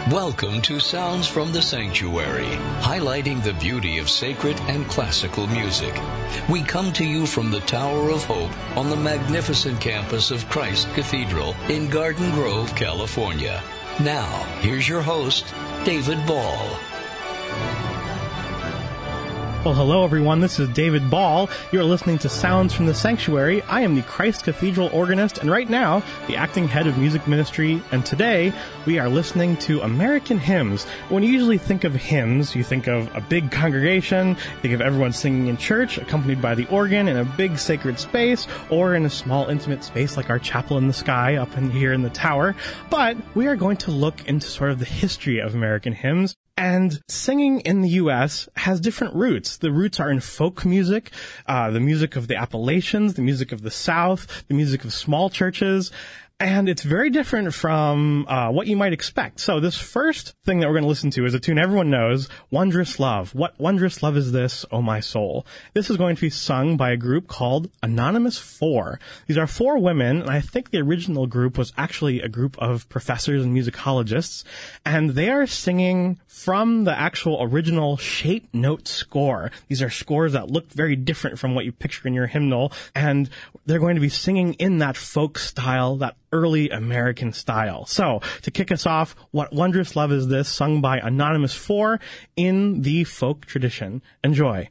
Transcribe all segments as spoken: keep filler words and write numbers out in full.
Welcome to Sounds from the Sanctuary, highlighting the beauty of sacred and classical music. We come to you from the Tower of Hope on the magnificent campus of Christ Cathedral in Garden Grove, California. Now, here's your host, David Ball. Well, hello everyone, this is David Ball. You're listening to Sounds from the Sanctuary. I am the Christ Cathedral organist, and right now, the acting head of music ministry, and today, we are listening to American hymns. When you usually think of hymns, you think of a big congregation, you think of everyone singing in church, accompanied by the organ in a big sacred space, or in a small intimate space like our chapel in the sky up in here in the tower. But we are going to look into sort of the history of American hymns. And singing in the U S has different roots. The roots are in folk music, uh, the music of the Appalachians, the music of the South, the music of small churches. And it's very different from uh, what you might expect. So this first thing that we're going to listen to is a tune everyone knows, Wondrous Love. What wondrous love is this, O my soul? This is going to be sung by a group called Anonymous Four. These are four women, and I think the original group was actually a group of professors and musicologists. And they are singing from the actual original shape note score. These are scores that look very different from what you picture in your hymnal. And they're going to be singing in that folk style, that early American style. So, to kick us off, What Wondrous Love Is This, sung by Anonymous Four in the folk tradition. Enjoy.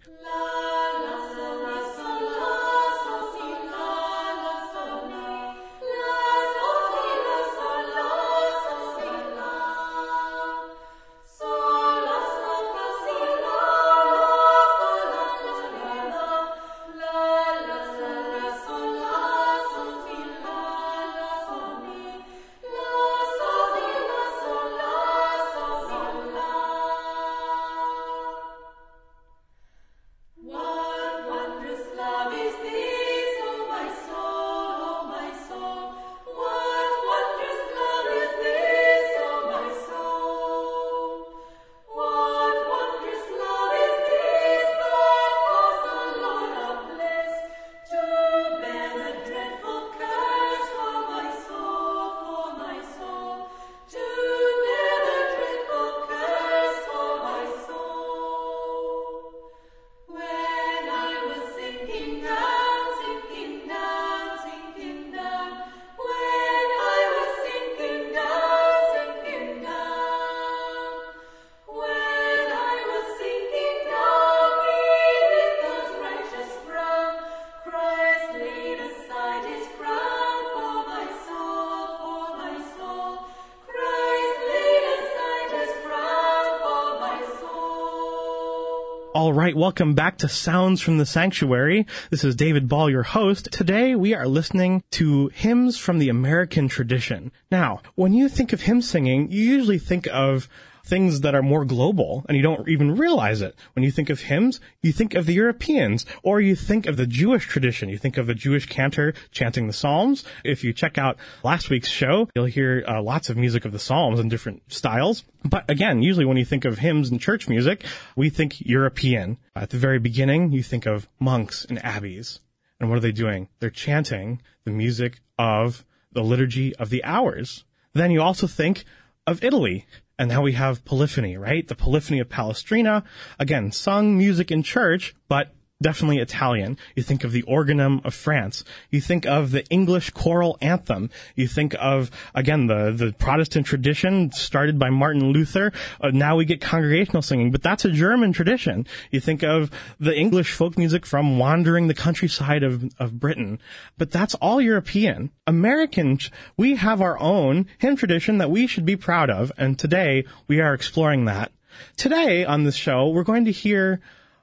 All right, welcome back to Sounds from the Sanctuary. This is David Ball, your host. Today we are listening to hymns from the American tradition. Now, when you think of hymn singing, you usually think of things that are more global, and you don't even realize it. When you think of hymns, you think of the Europeans, or you think of the Jewish tradition. You think of the Jewish cantor chanting the Psalms. If you check out last week's show, you'll hear uh, lots of music of the Psalms in different styles. But again, usually when you think of hymns and church music, we think European. At the very beginning, you think of monks and abbeys. And what are they doing? They're chanting the music of the Liturgy of the Hours. Then you also think of Italy. And now we have polyphony, right? The polyphony of Palestrina. Again, sung music in church, but definitely Italian. You think of the organum of France. You think of the English choral anthem. You think of, again, the, the Protestant tradition started by Martin Luther. Uh, now we get congregational singing, but that's a German tradition. You think of the English folk music from wandering the countryside of, of Britain, but that's all European. American, we have our own hymn tradition that we should be proud of, and today we are exploring that. Today on this show, we're going to hear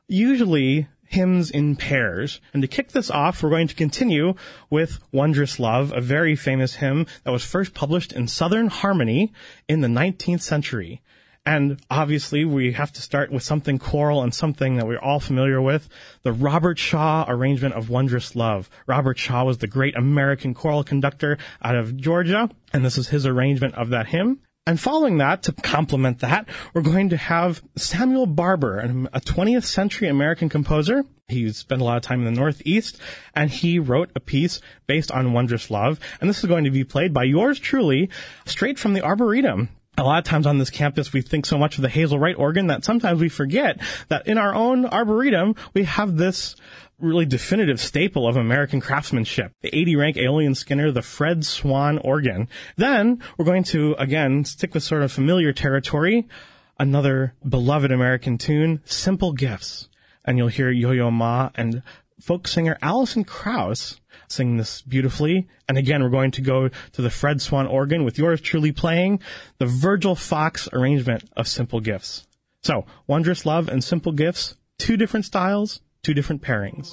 usually hymns in pairs. And to kick this off, we're going to continue with Wondrous Love, a very famous hymn that was first published in Southern Harmony in the nineteenth century. And obviously, we have to start with something choral and something that we're all familiar with, the Robert Shaw arrangement of Wondrous Love. Robert Shaw was the great American choral conductor out of Georgia, and this is his arrangement of that hymn. And following that, to complement that, we're going to have Samuel Barber, a twentieth century American composer. He spent a lot of time in the Northeast, and he wrote a piece based on Wondrous Love. And this is going to be played by yours truly, straight from the Arboretum. A lot of times on this campus, we think so much of the Hazel Wright organ that sometimes we forget that in our own arboretum, we have this really definitive staple of American craftsmanship, the eighty rank Aeolian Skinner, the Fred Swan organ. Then we're going to, again, stick with sort of familiar territory, another beloved American tune, Simple Gifts. And you'll hear Yo-Yo Ma and folk singer Alison Krauss sing this beautifully. And again, we're going to go to the Fred Swan organ with yours truly playing the Virgil Fox arrangement of Simple Gifts. So, Wondrous Love and Simple Gifts, two different styles, two different pairings.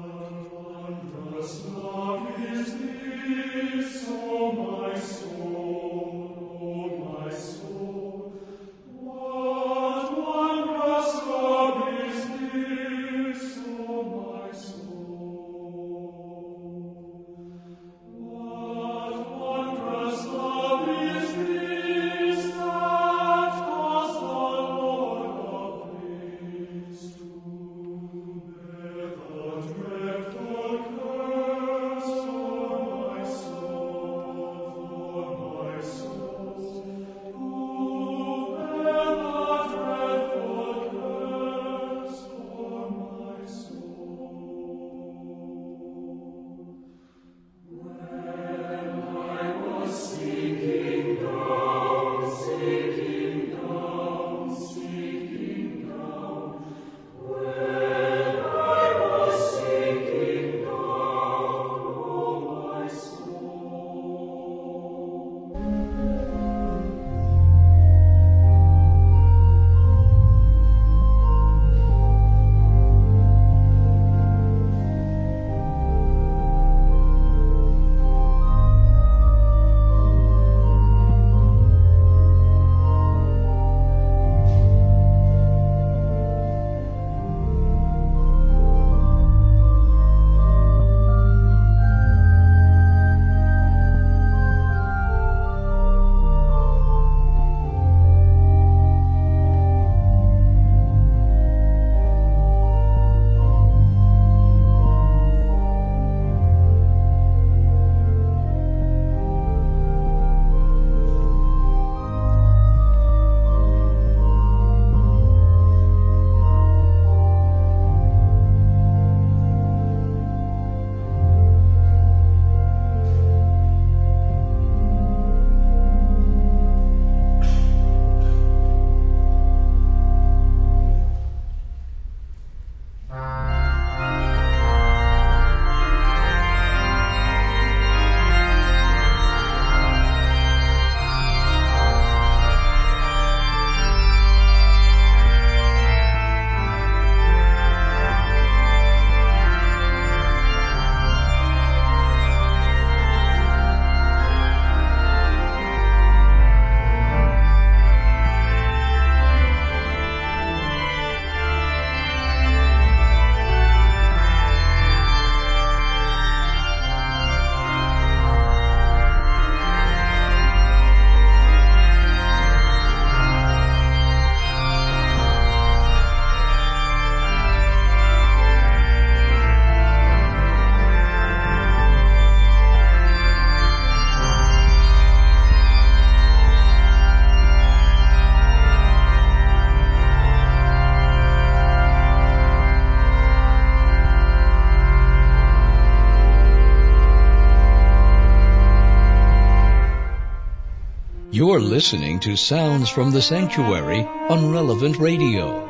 You're listening to Sounds from the Sanctuary on Relevant Radio.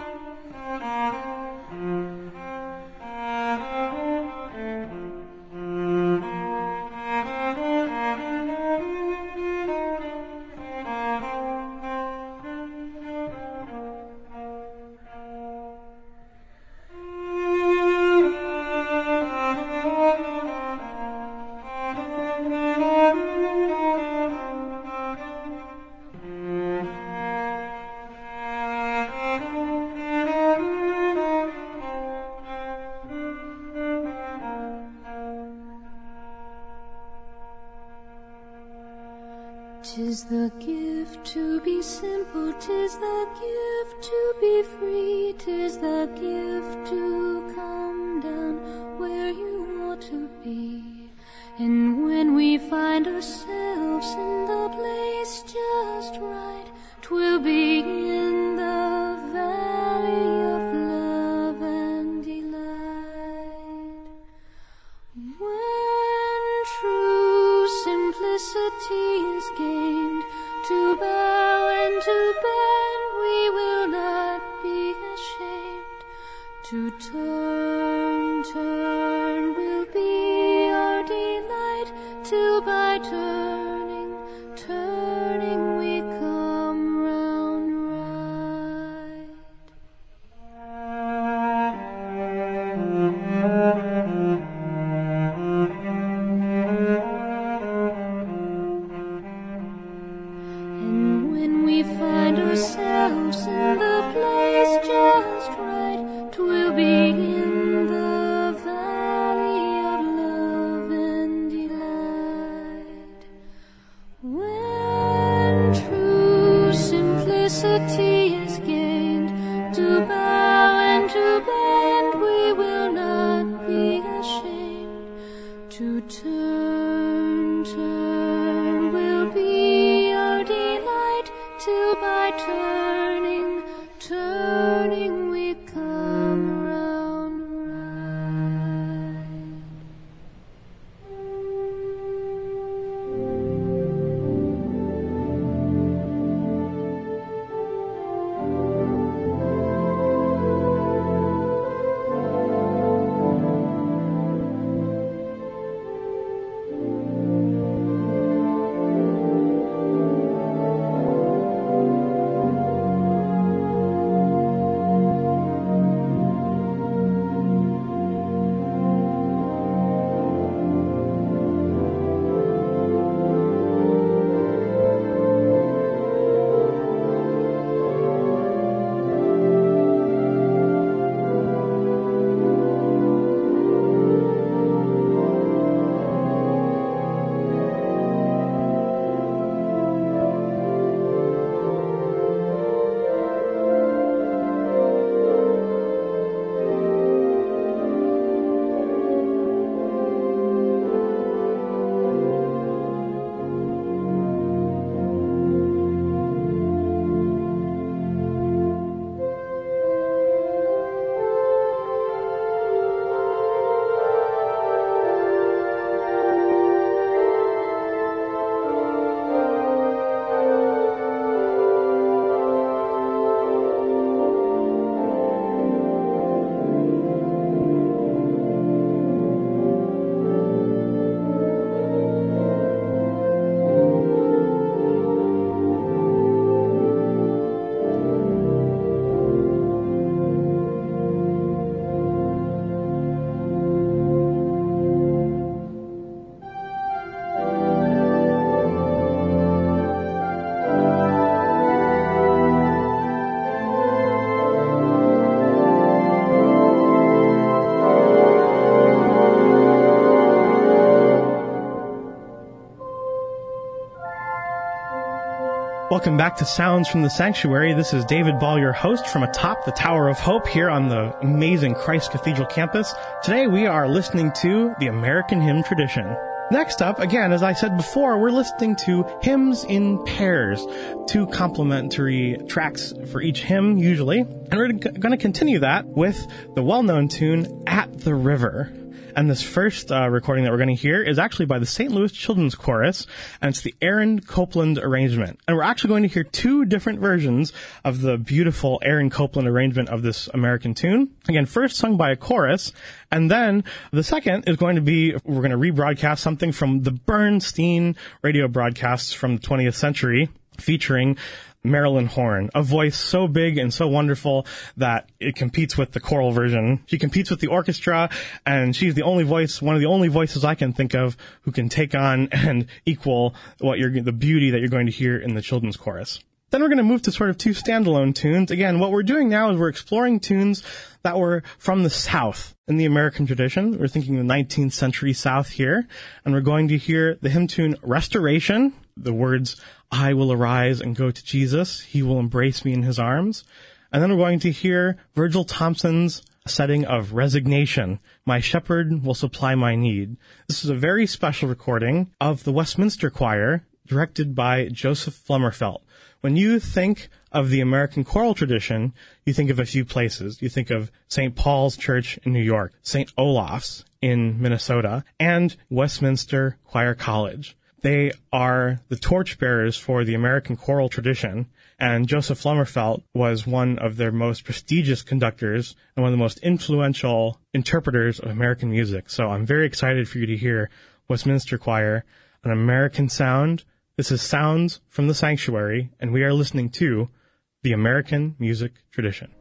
Tis the gift to be simple, tis the gift to be free, tis the gift to come down where you ought to be. And when we find ourselves in the place just right, 'twill be in the valley of love and delight. When true simplicity is gained, to bow and to bend we will not be ashamed. To turn, turn will be our delight, till by turning, turning we come round right. And when we find ourselves in the place just right, 'twill be in the valley of love and delight. When true simplicity is gained, to bow and to bend we will not be ashamed. To turn, turn will be our delight, till by turning, turning we come round right. Welcome back to Sounds from the Sanctuary. This is David Ball, your host from atop the Tower of Hope here on the amazing Christ Cathedral campus. Today we are listening to the American hymn tradition. Next up, again, as I said before, we're listening to hymns in pairs, two complementary tracks for each hymn, usually. And we're going to continue that with the well-known tune, At the River. And this first uh, recording that we're going to hear is actually by the Saint Louis Children's Chorus, and it's the Aaron Copland arrangement. And we're actually going to hear two different versions of the beautiful Aaron Copland arrangement of this American tune. Again, first sung by a chorus, and then the second is going to be, we're going to rebroadcast something from the Bernstein radio broadcasts from the twentieth century, featuring Marilyn Horne, a voice so big and so wonderful that it competes with the choral version. She competes with the orchestra, and she's the only voice, one of the only voices I can think of who can take on and equal what you're, the beauty that you're going to hear in the children's chorus. Then we're going to move to sort of two standalone tunes. Again, what we're doing now is we're exploring tunes that were from the South in the American tradition. We're thinking the nineteenth century South here, and we're going to hear the hymn tune Restoration, the words, I will arise and go to Jesus. He will embrace me in his arms. And then we're going to hear Virgil Thompson's setting of Resignation. My shepherd will supply my need. This is a very special recording of the Westminster Choir, directed by Joseph Flummerfelt. When you think of the American choral tradition, you think of a few places. You think of Saint Paul's Church in New York, Saint Olaf's in Minnesota, and Westminster Choir College. They are the torchbearers for the American choral tradition, and Joseph Flummerfelt was one of their most prestigious conductors and one of the most influential interpreters of American music. So I'm very excited for you to hear Westminster Choir, an American sound. This is Sounds from the Sanctuary, and we are listening to the American music tradition.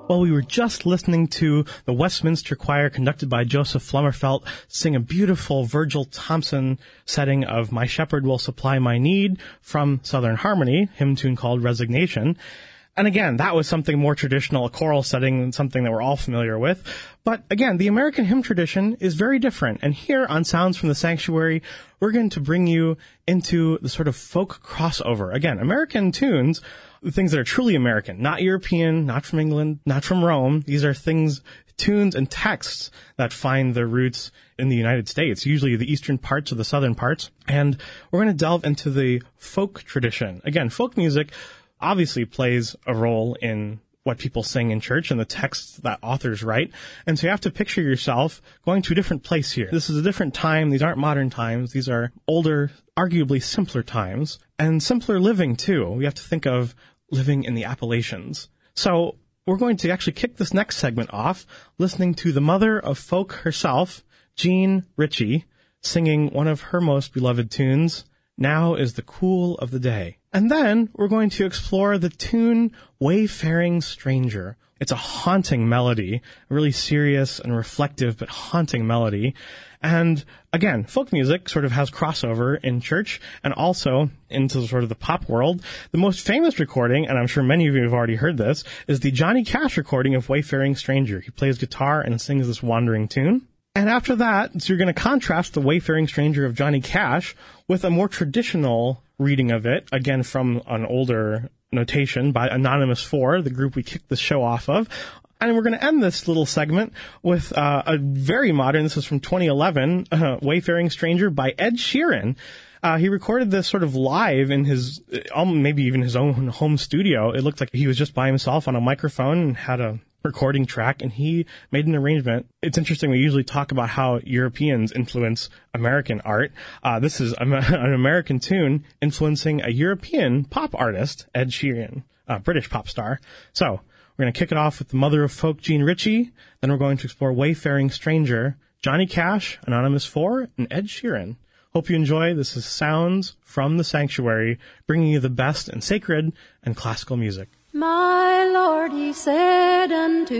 Well, we were just listening to the Westminster Choir, conducted by Joseph Flummerfelt, sing a beautiful Virgil Thompson setting of My Shepherd Will Supply My Need from Southern Harmony, hymn tune called Resignation. And again, that was something more traditional, a choral setting, something that we're all familiar with. But again, the American hymn tradition is very different. And here on Sounds from the Sanctuary, we're going to bring you into the sort of folk crossover. Again, American tunes, things that are truly American, not European, not from England, not from Rome. These are things, tunes and texts that find their roots in the United States, usually the eastern parts or the southern parts. And we're going to delve into the folk tradition. Again, folk music obviously plays a role in what people sing in church and the texts that authors write. And so you have to picture yourself going to a different place here. This is a different time. These aren't modern times. These are older, arguably simpler times, and simpler living too. We have to think of living in the Appalachians. So we're going to actually kick this next segment off listening to the mother of folk herself, Jean Ritchie, singing one of her most beloved tunes, Now is the Cool of the Day. And then we're going to explore the tune Wayfaring Stranger. It's a haunting melody, a really serious and reflective but haunting melody. And again, folk music sort of has crossover in church and also into sort of the pop world. The most famous recording, and I'm sure many of you have already heard this, is the Johnny Cash recording of Wayfaring Stranger. He plays guitar and sings this wandering tune. And after that, so you're going to contrast the Wayfaring Stranger of Johnny Cash with a more traditional reading of it, again from an older notation by Anonymous four, the group we kicked the show off of. And we're going to end this little segment with uh, a very modern, this is from twenty eleven, uh, Wayfaring Stranger by Ed Sheeran. Uh, he recorded this sort of live in his, um, maybe even his own home studio. It looked like he was just by himself on a microphone and had a recording track, and he made an arrangement. It's interesting, we usually talk about how Europeans influence American art. Uh, this is an American tune influencing a European pop artist, Ed Sheeran, a British pop star. So we're going to kick it off with the mother of folk, Jean Ritchie. Then we're going to explore Wayfaring Stranger, Johnny Cash, Anonymous four, and Ed Sheeran. Hope you enjoy. This is Sounds from the Sanctuary, bringing you the best in sacred and classical music. My Lord, he said unto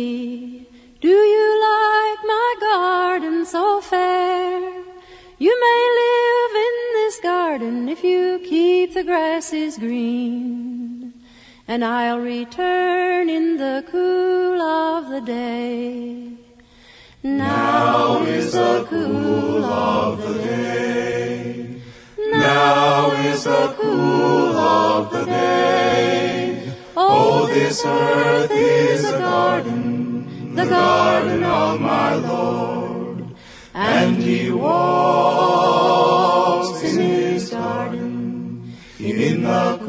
me, do you like my garden so fair? You may live in this garden if you keep the grasses green, and I'll return in the cool of the day. Now is the cool of the day. Now is the cool of the day. Oh, this earth is a garden, the garden of my Lord, and he walks in his garden in the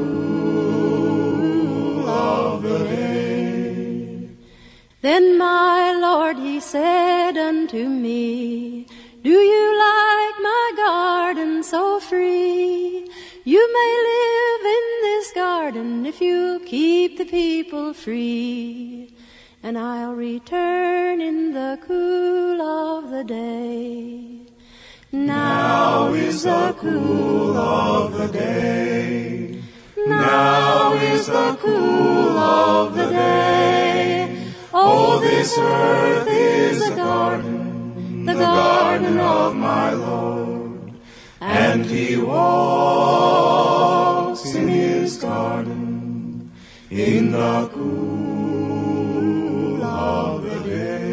cool of the day. Then my Lord, he said unto me, do you like my garden so free? You may live in this garden if you keep the people free, and I'll return in the cool of the day. Now is the cool of the day. Now is the cool of the day. Oh, this earth is a garden, the garden of my Lord, and he walks in his garden in the cool of the day.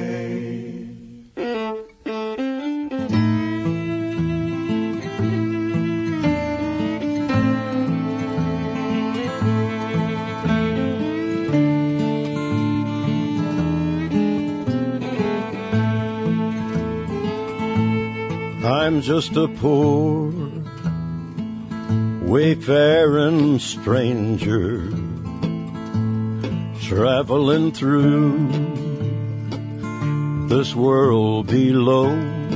I'm just a poor wayfaring stranger traveling through this world below.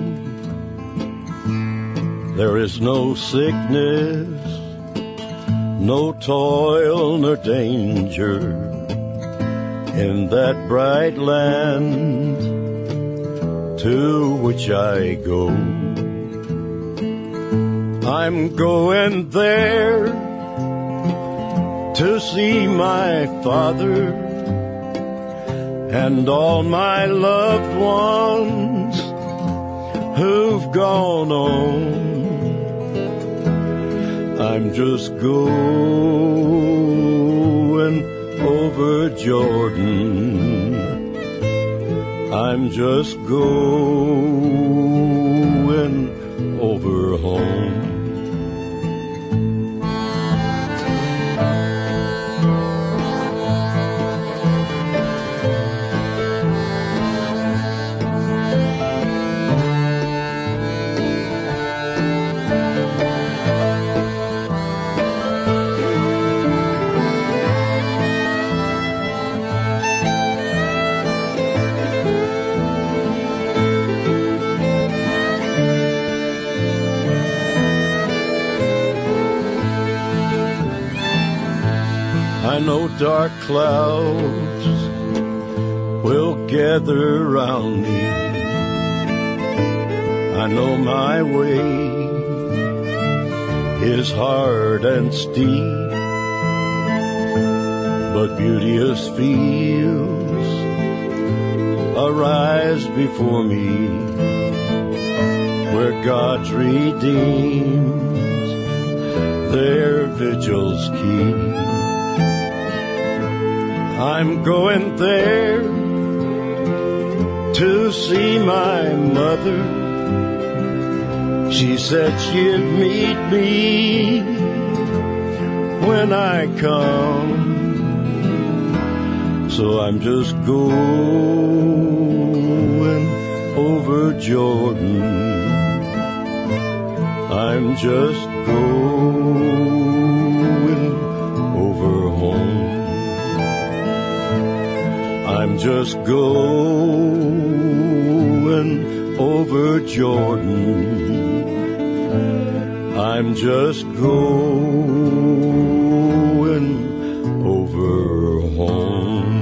There is no sickness, no toil nor danger in that bright land to which I go. I'm going there to see my Father and all my loved ones who've gone on. I'm just going over Jordan. I'm just going over home. I know dark clouds will gather around me. I know my way is hard and steep, but beauteous fields arise before me, where God's redeemed their vigils keep. I'm going there to see my mother. She said she'd meet me when I come. So I'm just going over Jordan. I'm just going over home. I'm just going over Jordan. I'm just going over home.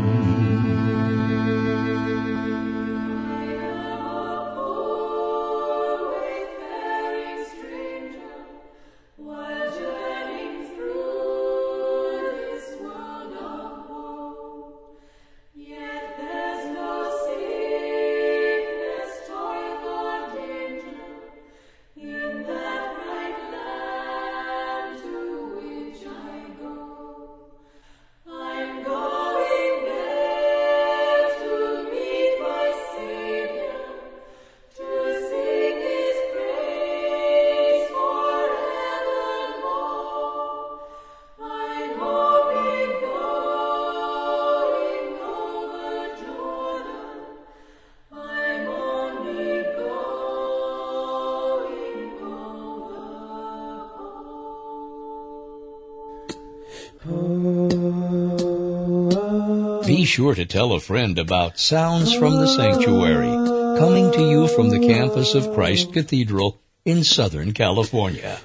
Be sure to tell a friend about Sounds from the Sanctuary, coming to you from the campus of Christ Cathedral in Southern California.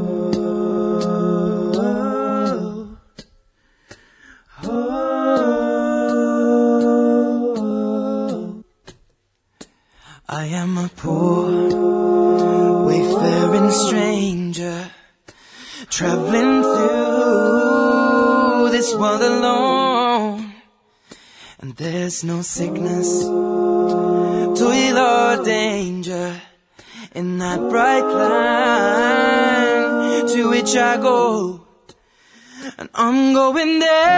I am a poor, wayfaring stranger, traveling through this world alone. And there's no sickness, toil or danger in that bright land to which I go. And I'm going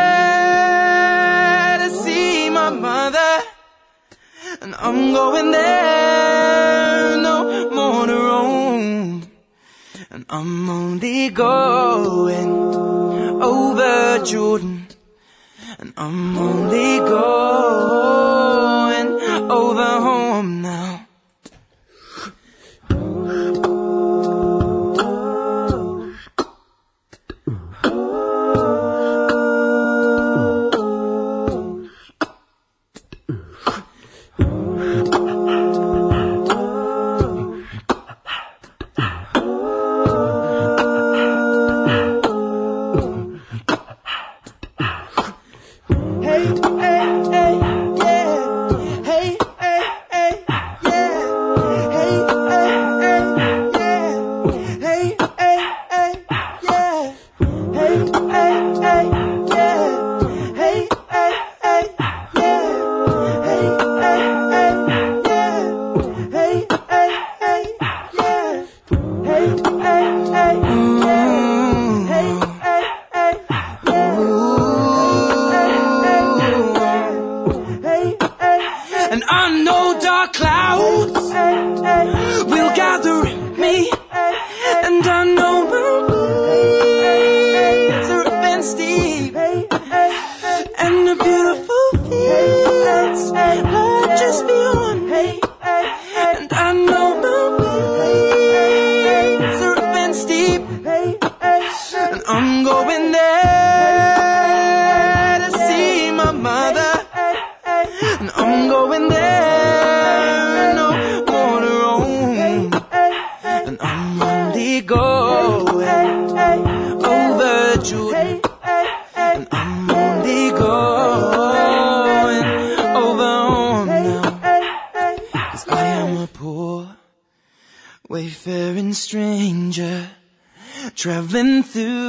there to see my mother. And I'm going there no more to roam. And I'm only going over Jordan. And I'm only going over home now. Hey, hey, hey. dark clouds will gather in me, and I know we'll be and steep, and the beautiful fields lie just beyond me, and I know we'll be and steep, and I'm going there to see my mother, and I'm going there no more to roam, and I'm only going over Jordan, and I'm only going over home now, 'cause I am a poor wayfaring stranger, traveling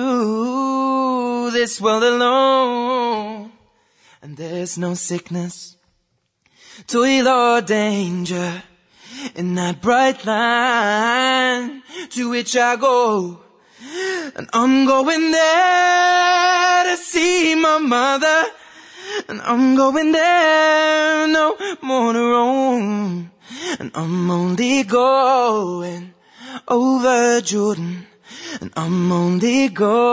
through this world alone, and there's no sickness, toil or danger in that bright line to which I go, and I'm going there to see my mother, and I'm going there no more to roam, and I'm only going over Jordan, and I'm only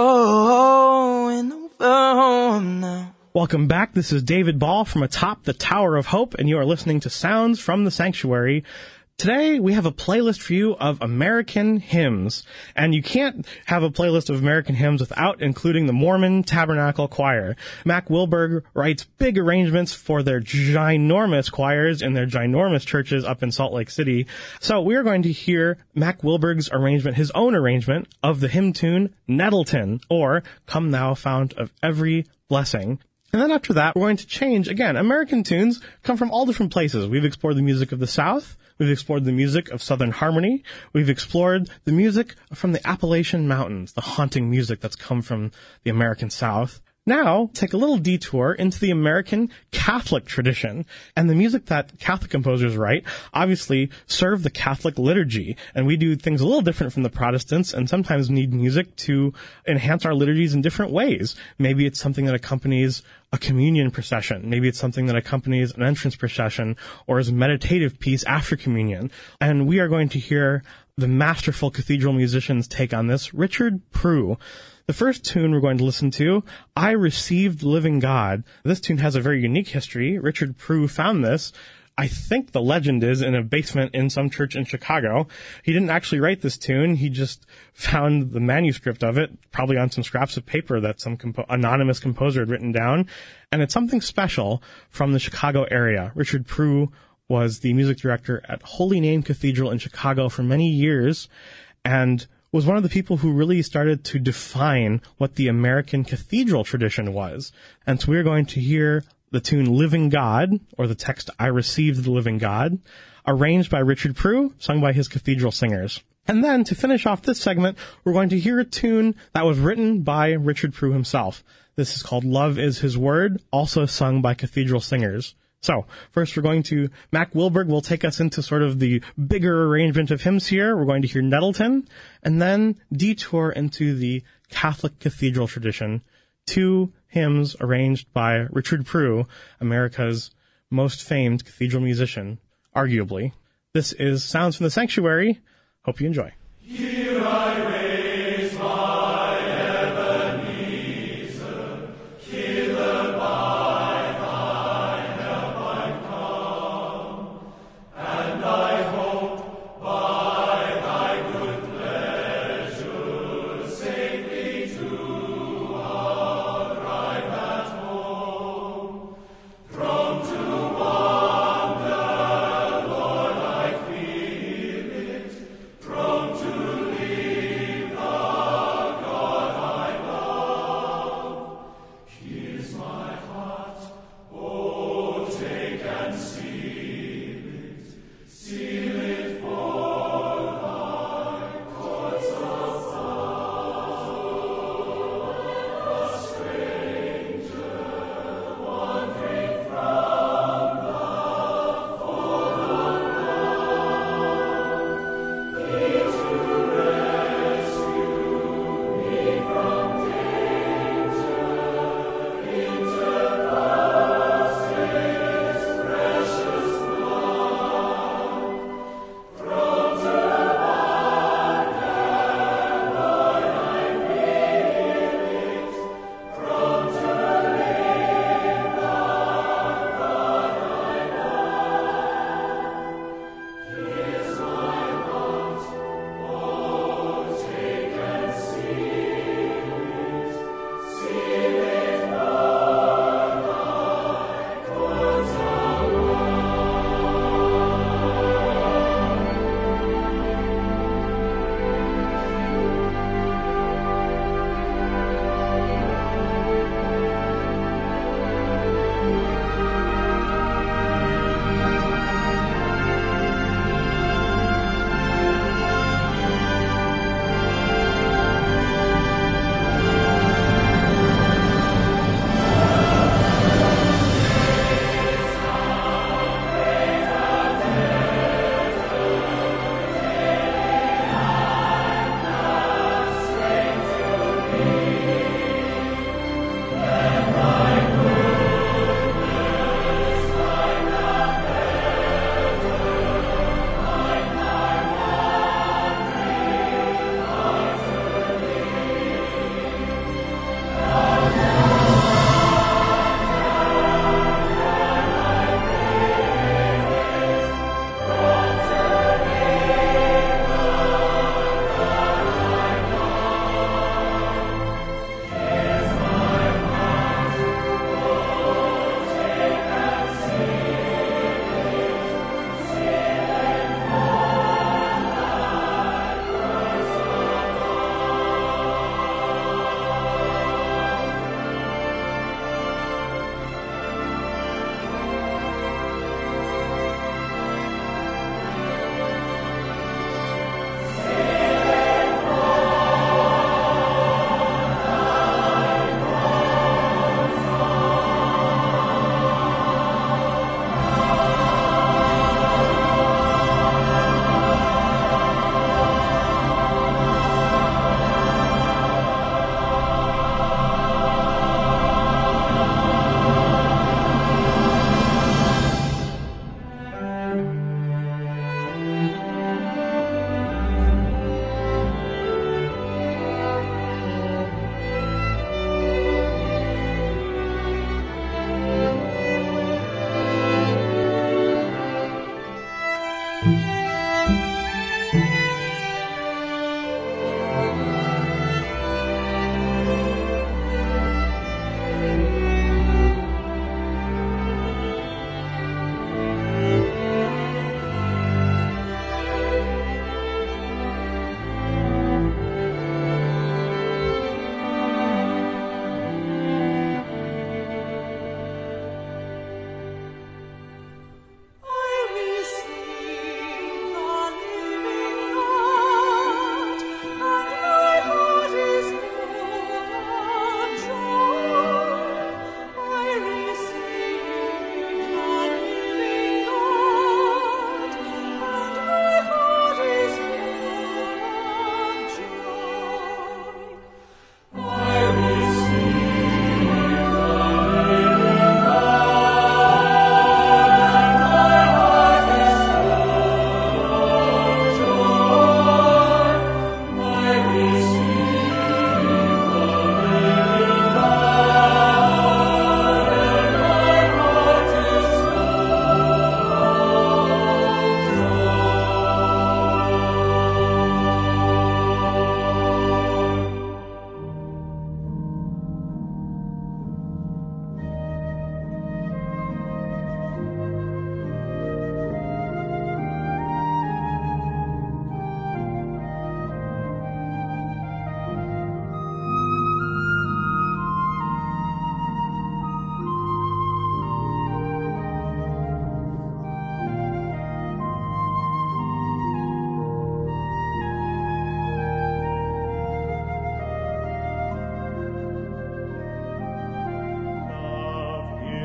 going over home now. Welcome back. This is David Ball from atop the Tower of Hope, and you are listening to Sounds from the Sanctuary. Today, we have a playlist for you of American hymns, and you can't have a playlist of American hymns without including the Mormon Tabernacle Choir. Mac Wilberg writes big arrangements for their ginormous choirs in their ginormous churches up in Salt Lake City. So we are going to hear Mac Wilberg's arrangement, his own arrangement, of the hymn tune Nettleton, or Come Thou Fount of Every Blessing. And then after that, we're going to change. Again, American tunes come from all different places. We've explored the music of the South. We've explored the music of Southern Harmony. We've explored the music from the Appalachian Mountains, the haunting music that's come from the American South. Now, take a little detour into the American Catholic tradition. And the music that Catholic composers write obviously serve the Catholic liturgy. And we do things a little different from the Protestants and sometimes need music to enhance our liturgies in different ways. Maybe it's something that accompanies a communion procession. Maybe it's something that accompanies an entrance procession or is a meditative piece after communion. And we are going to hear the masterful cathedral musician's take on this, Richard Proulx. The first tune we're going to listen to, I Received Living God. This tune has a very unique history. Richard Proulx found this, I think the legend is, in a basement in some church in Chicago. He didn't actually write this tune. He just found the manuscript of it, probably on some scraps of paper that some compo- anonymous composer had written down. And it's something special from the Chicago area. Richard Proulx was the music director at Holy Name Cathedral in Chicago for many years, and was one of the people who really started to define what the American cathedral tradition was. And so we're going to hear the tune Living God, or the text I Received the Living God, arranged by Richard Proulx, sung by his cathedral singers. And then, to finish off this segment, we're going to hear a tune that was written by Richard Proulx himself. This is called Love is His Word, also sung by cathedral singers. So, first we're going to, Mac Wilberg will take us into sort of the bigger arrangement of hymns here. We're going to hear Nettleton, and then detour into the Catholic cathedral tradition. Two hymns arranged by Richard Proulx, America's most famed cathedral musician, arguably. This is Sounds from the Sanctuary. Hope you enjoy. Here I raise my Ebenezer, hither by thy help I've come, and I hope by thy good pleasure safely to arrive at home. Prone to wander, Lord, I feel it, prone to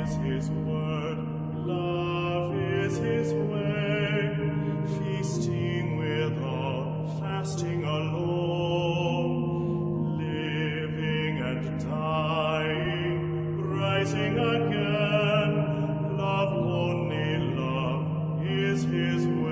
is his word, love is his way, feasting with all, fasting alone, living and dying, rising again, love only, love is his way.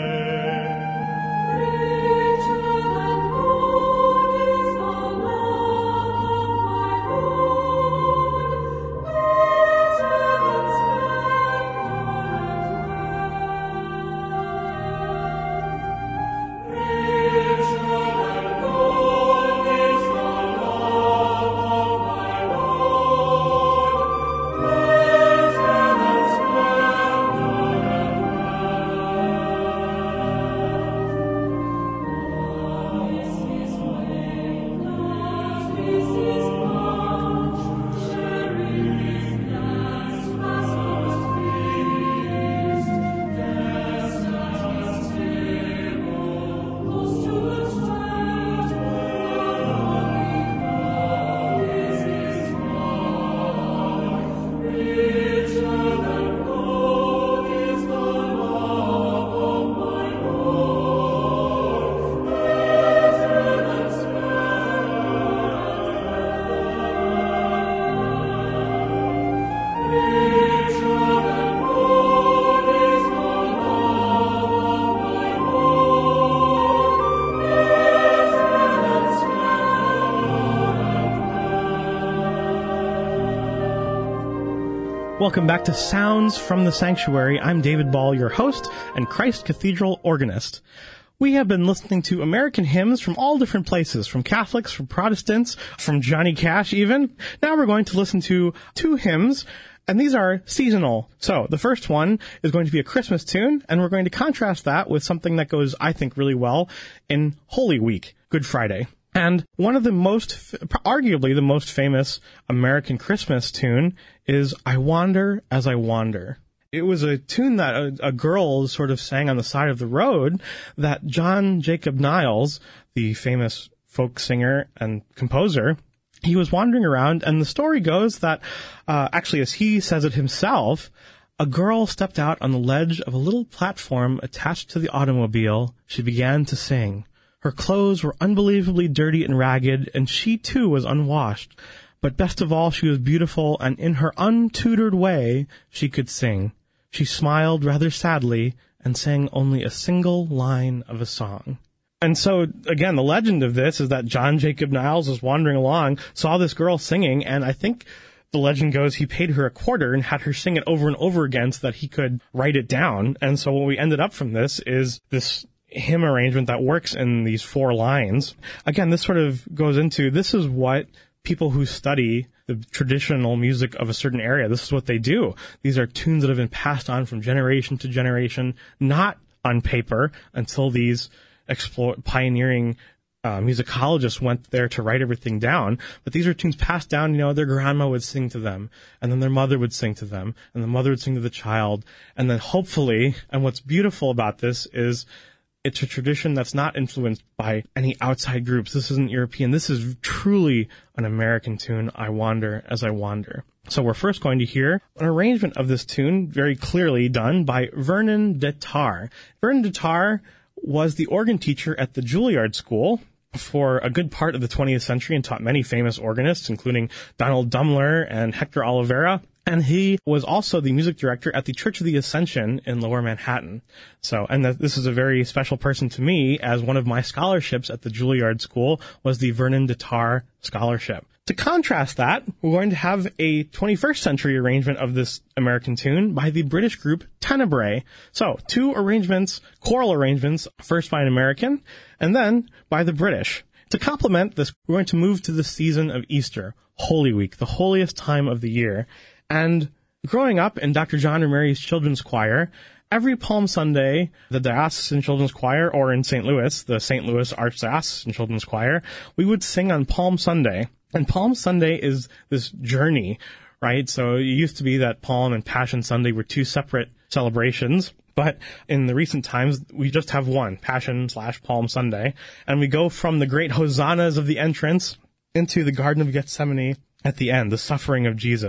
Welcome back to Sounds from the Sanctuary. I'm David Ball, your host and Christ Cathedral organist. We have been listening to American hymns from all different places, from Catholics, from Protestants, from Johnny Cash even. Now we're going to listen to two hymns, and these are seasonal. So the first one is going to be a Christmas tune, and we're going to contrast that with something that goes, I think, really well in Holy Week, Good Friday. And one of the most, arguably the most famous American Christmas tune is I Wander as I Wander. It was a tune that a, a girl sort of sang on the side of the road that John Jacob Niles, the famous folk singer and composer, he was wandering around, and the story goes that, uh, actually as he says it himself, a girl stepped out on the ledge of a little platform attached to the automobile. She began to sing. Her clothes were unbelievably dirty and ragged, and she too was unwashed. But best of all, she was beautiful, and in her untutored way, she could sing. She smiled rather sadly and sang only a single line of a song. And so, again, the legend of this is that John Jacob Niles was wandering along, saw this girl singing, and I think the legend goes he paid her a quarter and had her sing it over and over again so that he could write it down. And so what we ended up from this is this hymn arrangement that works in these four lines. Again, this sort of goes into, this is what people who study the traditional music of a certain area, this is what they do. These are tunes that have been passed on from generation to generation, not on paper until these explore, pioneering uh, musicologists went there to write everything down. But these are tunes passed down, you know, their grandma would sing to them, and then their mother would sing to them, and the mother would sing to the child. And then hopefully, and what's beautiful about this is it's a tradition that's not influenced by any outside groups. This isn't European. This is truly an American tune, I Wander as I Wander. So we're first going to hear an arrangement of this tune, very clearly done by Vernon de Tar. Vernon de Tar was the organ teacher at the Juilliard School for a good part of the twentieth century and taught many famous organists, including Donald Dumler and Hector Olivera. And he was also the music director at the Church of the Ascension in Lower Manhattan. So, and th- this is a very special person to me, as one of my scholarships at the Juilliard School was the Vernon de Tar Scholarship. To contrast that, we're going to have a twenty-first century arrangement of this American tune by the British group Tenebrae. So, two arrangements, choral arrangements, first by an American, and then by the British. To complement this, we're going to move to the season of Easter, Holy Week, the holiest time of the year. And growing up in Doctor John and Mary's Children's Choir, every Palm Sunday, the Diocesan Children's Choir, or in Saint Louis, the Saint Louis Archdiocesan Children's Choir, we would sing on Palm Sunday. And Palm Sunday is this journey, right? So it used to be that Palm and Passion Sunday were two separate celebrations. But in the recent times, we just have one, Passion slash Palm Sunday. And we go from the great hosannas of the entrance into the Garden of Gethsemane at the end, the suffering of Jesus.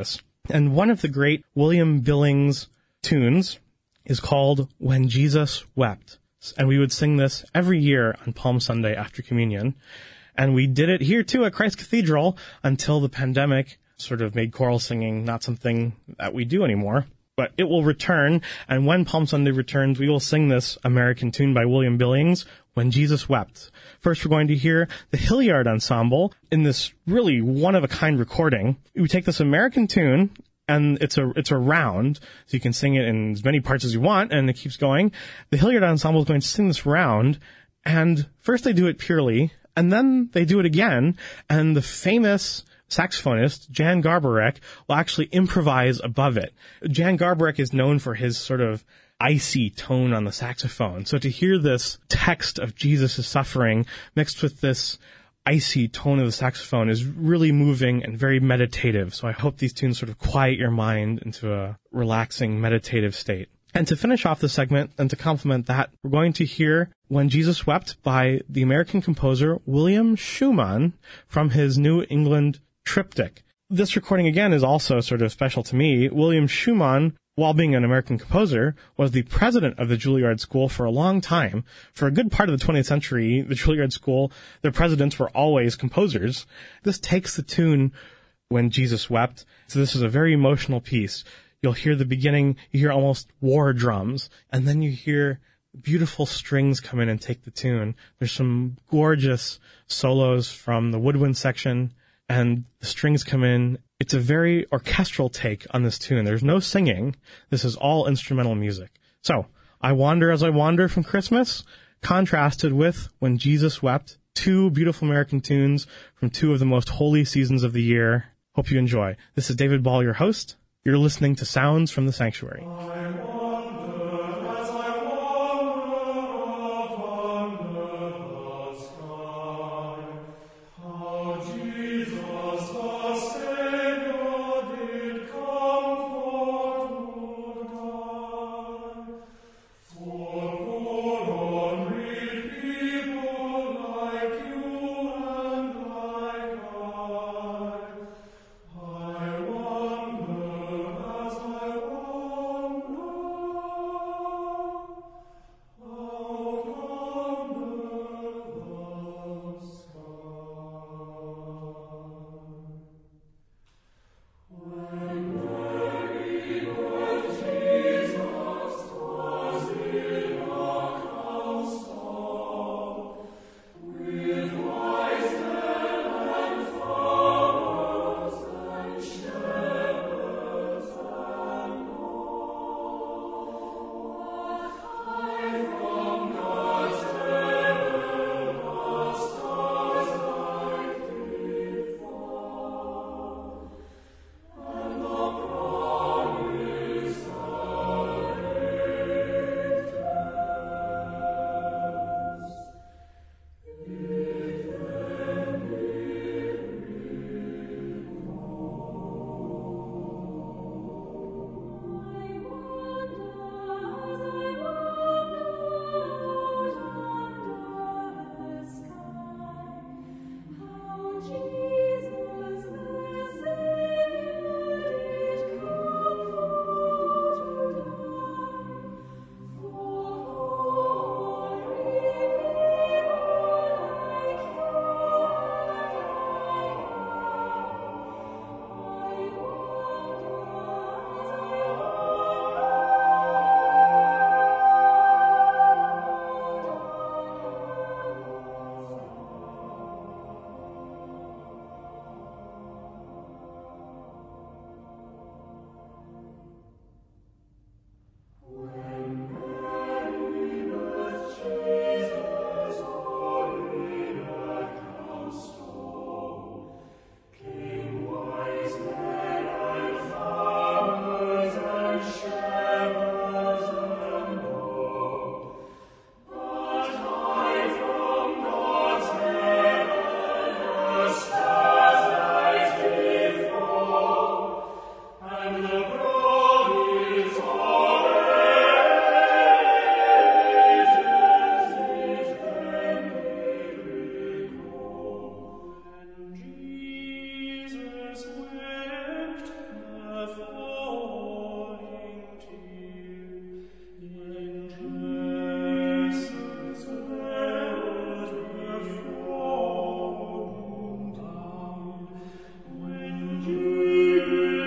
And one of the great William Billings tunes is called When Jesus Wept. And we would sing this every year on Palm Sunday after communion. And we did it here too at Christ Cathedral until the pandemic sort of made choral singing not something that we do anymore. But it will return, and when Palm Sunday returns, we will sing this American tune by William Billings, When Jesus Wept. First, we're going to hear the Hilliard Ensemble in this really one-of-a-kind recording. We take this American tune, and it's a it's a round, so you can sing it in as many parts as you want, and it keeps going. The Hilliard Ensemble is going to sing this round, and first they do it purely, and then they do it again, and the famous saxophonist Jan Garbarek will actually improvise above it. Jan Garbarek is known for his sort of icy tone on the saxophone. So to hear this text of Jesus' suffering mixed with this icy tone of the saxophone is really moving and very meditative. So I hope these tunes sort of quiet your mind into a relaxing, meditative state. And to finish off the segment and to complement that, we're going to hear When Jesus Wept by the American composer William Schumann from his New England Triptych. This recording, again, is also sort of special to me. William Schumann, while being an American composer, was the president of the Juilliard School for a long time. For a good part of the twentieth century, the Juilliard School, their presidents were always composers. This takes the tune When Jesus Wept. So this is a very emotional piece. You'll hear the beginning, you hear almost war drums, and then you hear beautiful strings come in and take the tune. There's some gorgeous solos from the woodwind section, and the strings come in. It's a very orchestral take on this tune. There's no singing. This is all instrumental music. So, I Wander as I Wander from Christmas, contrasted with When Jesus Wept, two beautiful American tunes from two of the most holy seasons of the year. Hope you enjoy. This is David Ball, your host. You're listening to Sounds from the Sanctuary. I wonder as I wonder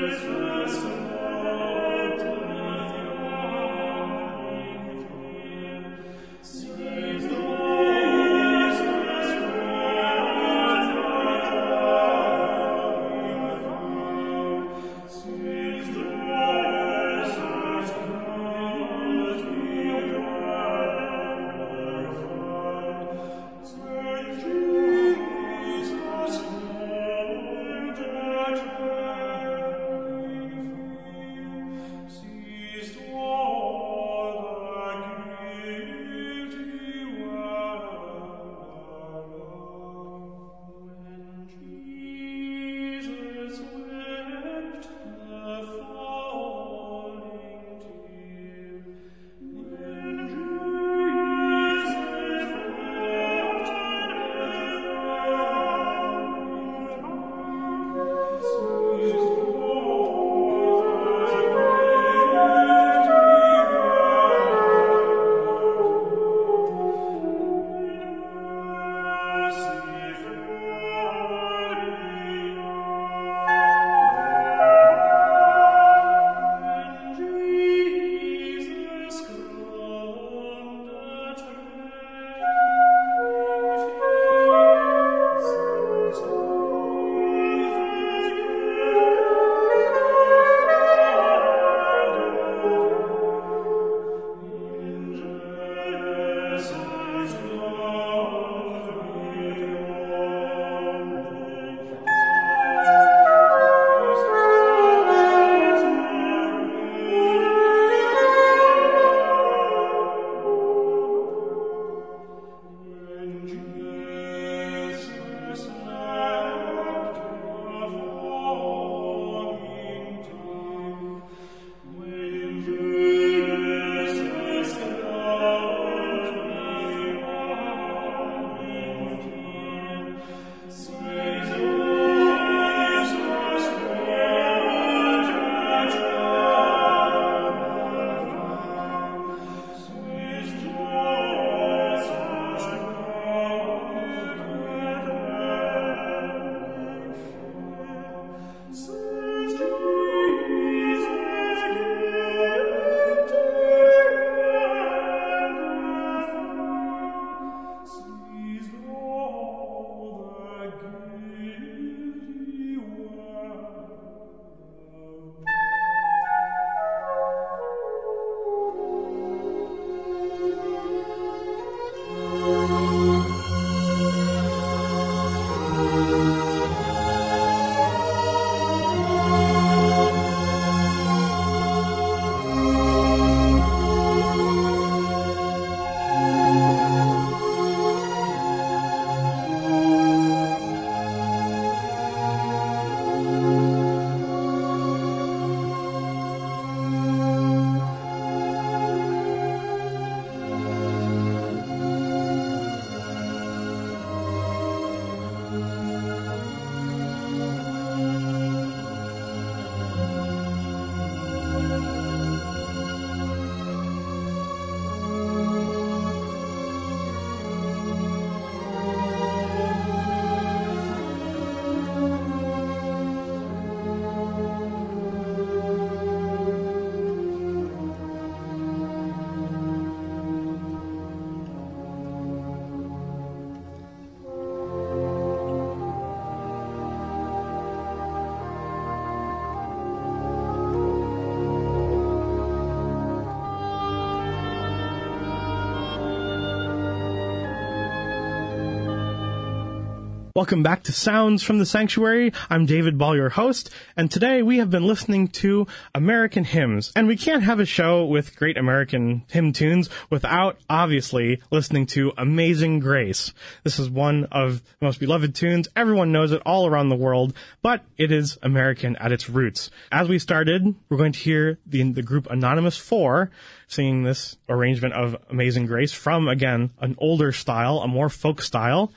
Welcome back to Sounds from the Sanctuary. I'm David Ball, your host, and today we have been listening to American hymns. And we can't have a show with great American hymn tunes without, obviously, listening to Amazing Grace. This is one of the most beloved tunes. Everyone knows it all around the world, but it is American at its roots. As we started, we're going to hear the, the group Anonymous four singing this arrangement of Amazing Grace from, again, an older style, a more folk style.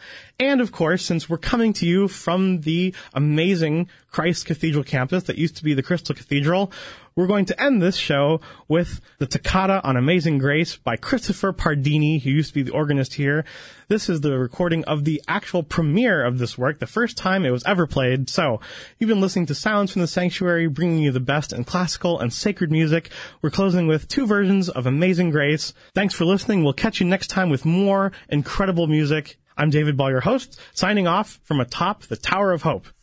And of course, since we're coming to you from the amazing Christ Cathedral campus that used to be the Crystal Cathedral, we're going to end this show with the Toccata on Amazing Grace by Christopher Pardini, who used to be the organist here. This is the recording of the actual premiere of this work, the first time it was ever played. So, you've been listening to Sounds from the Sanctuary, bringing you the best in classical and sacred music. We're closing with two versions of Amazing Grace. Thanks for listening. We'll catch you next time with more incredible music. I'm David Ball, your host, signing off from atop the Tower of Hope.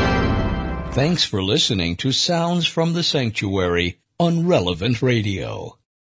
Thanks for listening to Sounds from the Sanctuary on Relevant Radio.